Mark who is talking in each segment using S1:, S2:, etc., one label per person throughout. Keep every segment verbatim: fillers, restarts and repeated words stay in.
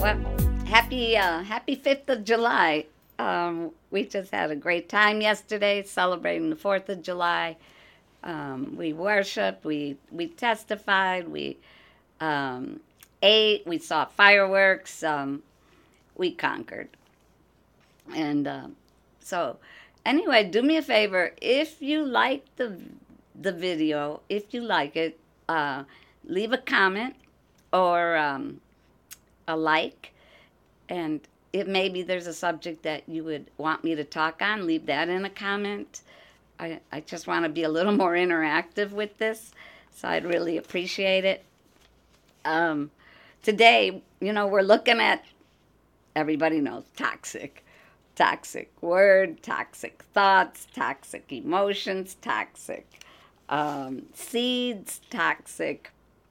S1: Well, happy uh, happy fifth of July. Um, we just had a great time yesterday celebrating the fourth of July. Um, we worshiped, we, we testified, we um, ate, we saw fireworks, um, we conquered. And uh, so, anyway, do me a favor. If you like the, the video, if you like it, uh, leave a comment or um, a like. And if maybe there's a subject that you would want me to talk on, leave that in a comment. I, I just want to be a little more interactive with this, so I'd really appreciate it. Um, today, you know, we're looking at, everybody knows, toxic. Toxic word, toxic thoughts, toxic emotions, toxic um, seeds, toxic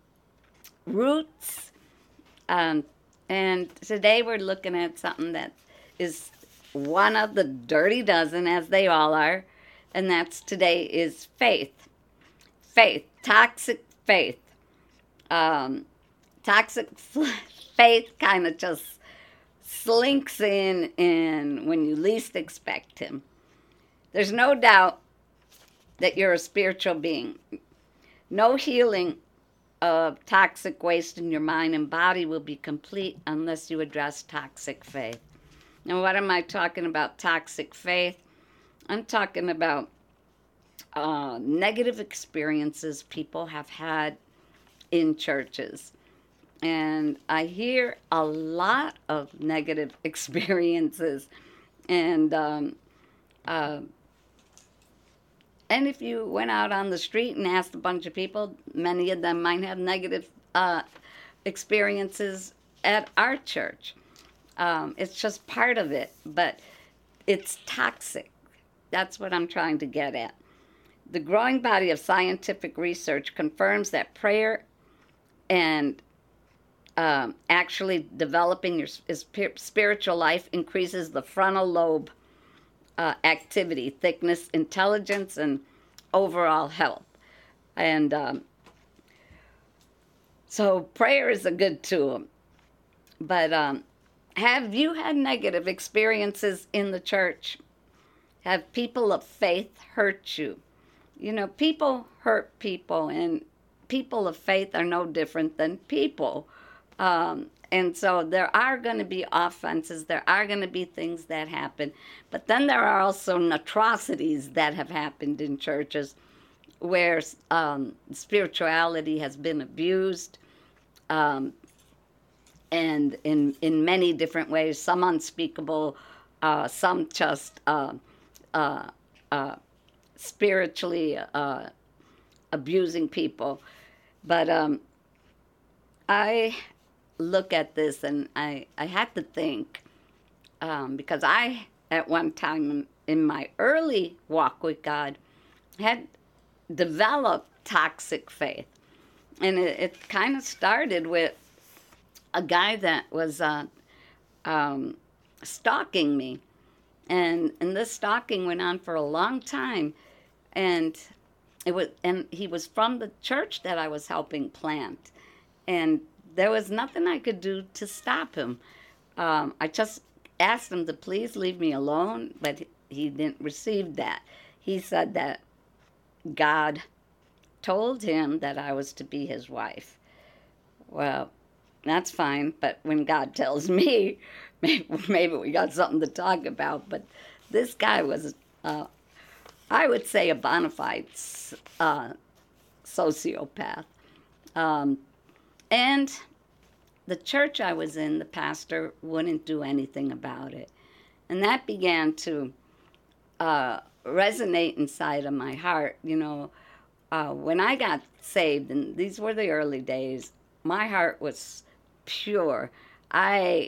S1: roots. Um, and today we're looking at something that is one of the dirty dozen, as they all are, and that's today is faith. Faith, toxic faith. Um, toxic faith kind of just slinks in, in when you least expect him. There's no doubt that you're a spiritual being. No healing of toxic waste in your mind and body will be complete unless you address toxic faith. Now, what am I talking about, toxic faith? I'm talking about uh, negative experiences people have had in churches. And I hear a lot of negative experiences. And um, uh, and if you went out on the street and asked a bunch of people, many of them might have negative uh, experiences at our church. Um, it's just part of it, but it's toxic. That's what I'm trying to get at. The growing body of scientific research confirms that prayer and um, actually developing your spiritual life increases the frontal lobe uh, activity, thickness, intelligence, and overall health. And um, so prayer is a good tool. But um, have you had negative experiences in the church? Have people of faith hurt you? You know, people hurt people, and people of faith are no different than people. Um, and so there are going to be offenses. There are going to be things that happen. But then there are also atrocities that have happened in churches where um, spirituality has been abused. Um, and in in many different ways, some unspeakable, uh, some just uh, uh, uh, spiritually uh, abusing people. But um, I look at this and I, I had to think, um, because I, at one time in, in my early walk with God, had developed toxic faith. And it, it kind of started with a guy that was uh, um, stalking me. And, and this stalking went on for a long time. And it was, and he was from the church that I was helping plant. And there was nothing I could do to stop him. Um, I just asked him to please leave me alone, but he didn't receive that. He said that God told him that I was to be his wife. Well, that's fine, but when God tells me, maybe, maybe we got something to talk about. But this guy was, uh, I would say, a bona fide uh, sociopath. Um, and the church I was in, the pastor wouldn't do anything about it. And that began to uh, resonate inside of my heart. You know, uh, when I got saved, and these were the early days, my heart was pure. I,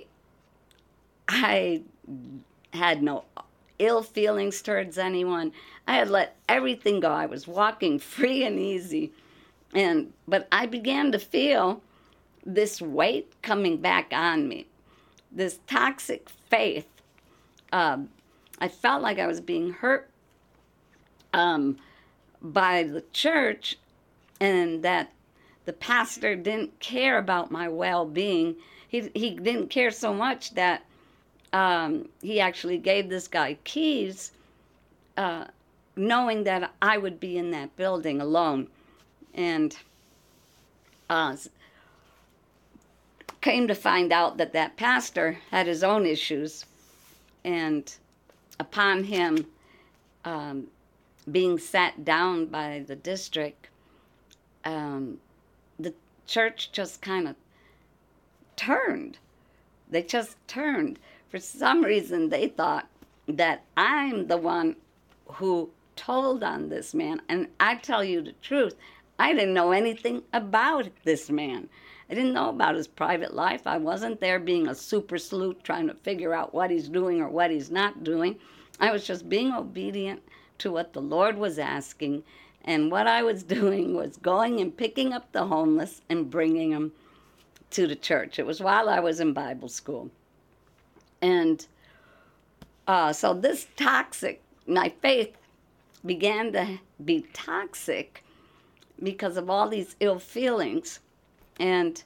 S1: I had no ill feelings towards anyone. I had let everything go. I was walking free and easy. And but I began to feel this weight coming back on me, this toxic faith. Um, I felt like I was being hurt um, by the church, and that the pastor didn't care about my well-being. He he he didn't care so much that um, he actually gave this guy keys, uh, knowing that I would be in that building alone. And uh, came to find out that that pastor had his own issues. And upon him um, being sat down by the district, um, the church just kind of turned. They just turned. For some reason, they thought that I'm the one who told on this man. And I tell you the truth, I didn't know anything about this man. I didn't know about his private life. I wasn't there being a super sleuth trying to figure out what he's doing or what he's not doing. I was just being obedient to what the Lord was asking. And what I was doing was going and picking up the homeless and bringing them to the church. It was while I was in Bible school. And uh, so this toxic, my faith began to be toxic because of all these ill feelings. And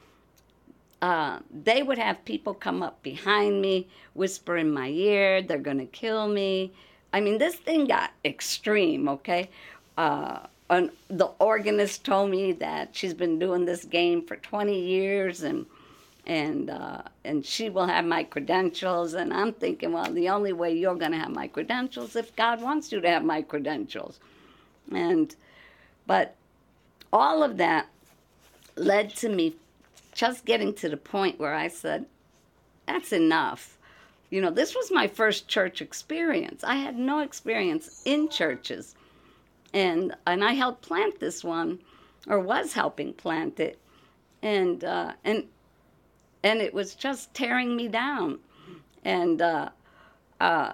S1: uh, they would have people come up behind me, whisper in my ear, they're going to kill me. I mean, this thing got extreme, okay? Uh, and the organist told me that she's been doing this game for twenty years, and and uh, and she will have my credentials. And I'm thinking, well, the only way you're going to have my credentials if God wants you to have my credentials. And but all of that led to me just getting to the point where I said, that's enough. You know, this was my first church experience. I had no experience in churches. And and I helped plant this one, or was helping plant it. And uh, and and it was just tearing me down. And uh, uh,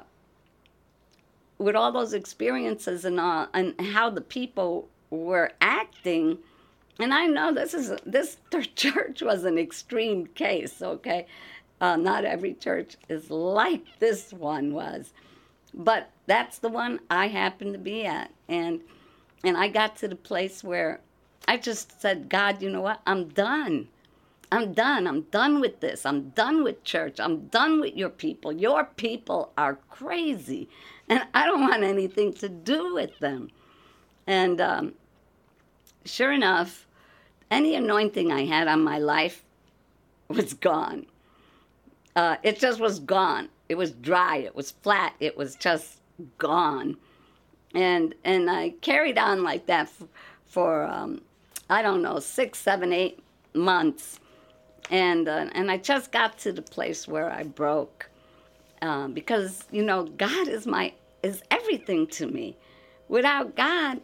S1: with all those experiences and all, and how the people were acting, and I know this is this church was an extreme case, okay? Uh, not every church is like this one was, but that's the one I happened to be at, and and I got to the place where I just said, God, you know what? I'm done. I'm done. I'm done with this. I'm done with church. I'm done with your people. Your people are crazy, and I don't want anything to do with them. And um, sure enough, any anointing I had on my life was gone. Uh, it just was gone. It was dry. It was flat. It was just gone. And and I carried on like that for, for um, I don't know, six, seven, eight months. And uh, and I just got to the place where I broke. Uh, because, you know, God is my is everything to me. Without God,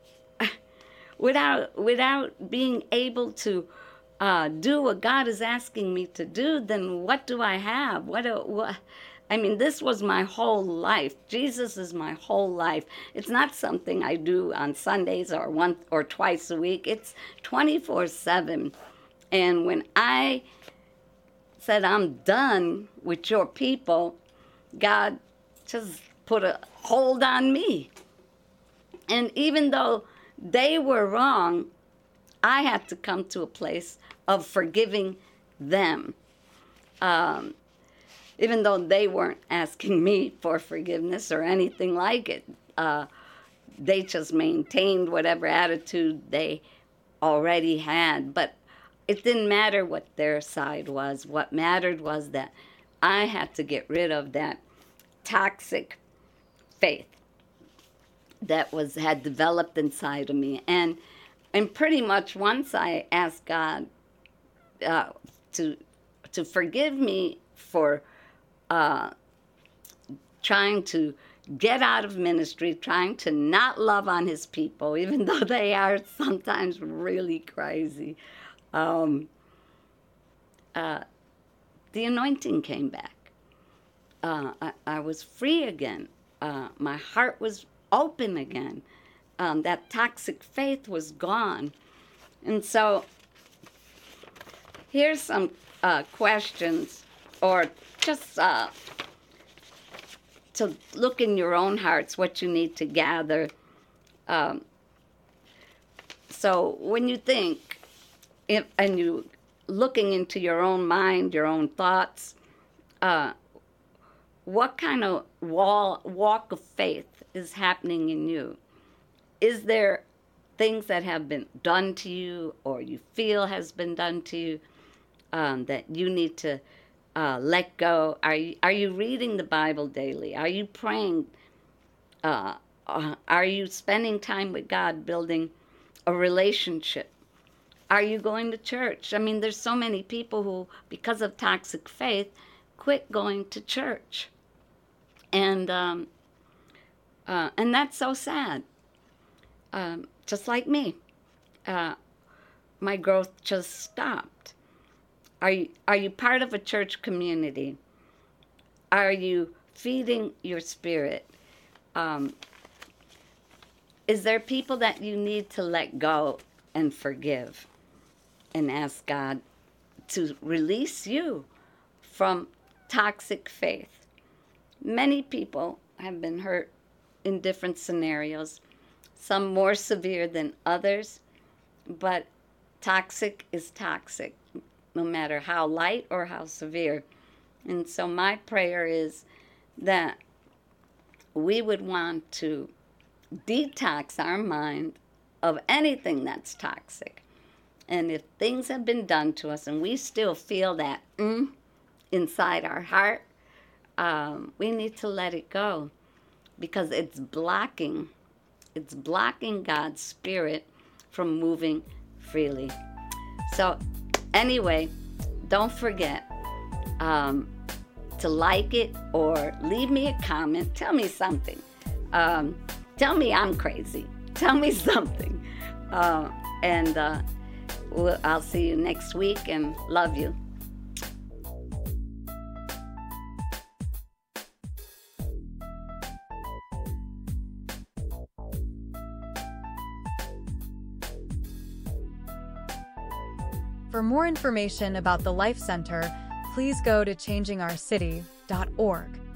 S1: without without being able to uh, do what God is asking me to do, then what do I have? What, do, what? I mean, this was my whole life. Jesus is my whole life. It's not something I do on Sundays or once or twice a week. It's twenty-four seven. And when I said, I'm done with your people, God just put a hold on me. And even though they were wrong, I had to come to a place of forgiving them. Um, even though they weren't asking me for forgiveness or anything like it. Uh, they just maintained whatever attitude they already had. But it didn't matter what their side was. What mattered was that I had to get rid of that toxic faith that was had developed inside of me. And and pretty much once I asked God uh, to to forgive me for uh, trying to get out of ministry, trying to not love on his people, even though they are sometimes really crazy, um, uh, the anointing came back. Uh, I, I was free again. Uh, my heart was open again. Um, that toxic faith was gone. And so here's some uh, questions, or just uh, to look in your own hearts what you need to gather. Um, so when you think, if, and you looking into your own mind, your own thoughts, uh, what kind of wall, walk of faith is happening in you? Is there things that have been done to you or you feel has been done to you um, that you need to uh, let go? Are you, are you reading the Bible daily? Are you praying? Uh, uh, are you spending time with God, building a relationship? Are you going to church? I mean, there's so many people who, because of toxic faith, quit going to church. And, um, uh, and that's so sad. Um, just like me, uh, my growth just stopped. Are you, are you part of a church community? Are you feeding your spirit? Um, is there people that you need to let go and forgive and ask God to release you from toxic faith? Many people have been hurt in different scenarios, some more severe than others, but toxic is toxic, no matter how light or how severe. And so my prayer is that we would want to detox our mind of anything that's toxic. And if things have been done to us and we still feel that mm, inside our heart, um, we need to let it go, because it's blocking, it's blocking God's Spirit from moving freely. So anyway, don't forget um, to like it or leave me a comment. Tell me something. Um, tell me I'm crazy. Tell me something. Uh, and uh, we'll, I'll see you next week, and love you.
S2: For more information about the Life Center, please go to changing our city dot org.